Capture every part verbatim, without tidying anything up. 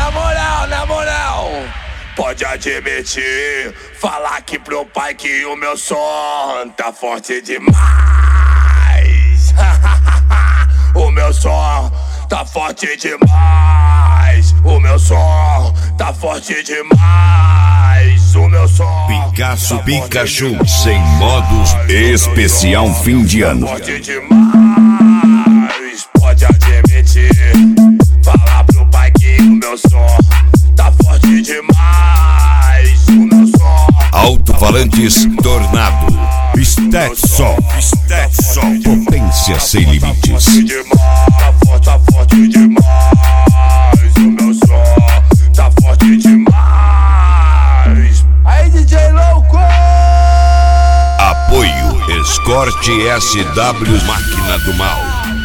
na moral, na moral. Pode admitir, falar aqui pro pai que o meu som tá forte demais. O meu som tá forte demais. O meu som tá forte demais. O meu som Picasso tá Pikachu sem modos especial fim de ano. Tá forte demais. Pode admitir, falar pro pai que o meu som tá forte demais. O meu som Alto-falantes Tornado. Stetson, Stetson, potência sem limites. Tá forte, tá forte demais. O meu som tá forte demais. Aí, D J louco! Apoio Escort S W Máquina do Mal.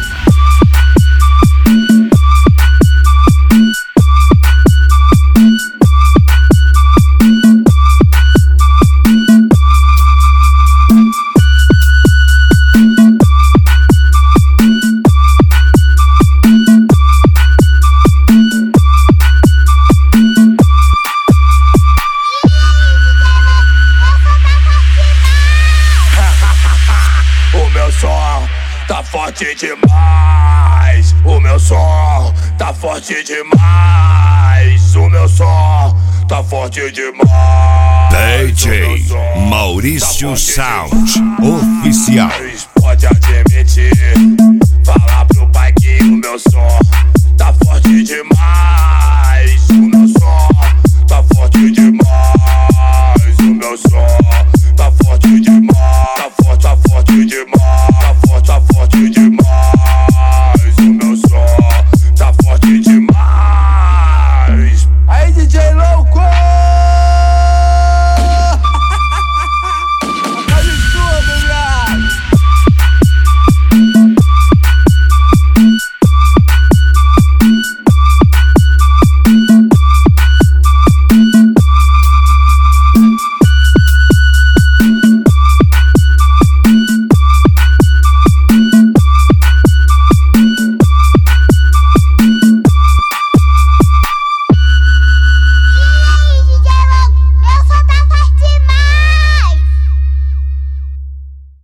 Tá forte demais, o meu som tá forte demais, o meu som tá forte demais. D J Maurício Sound Oficial. Pode admitir.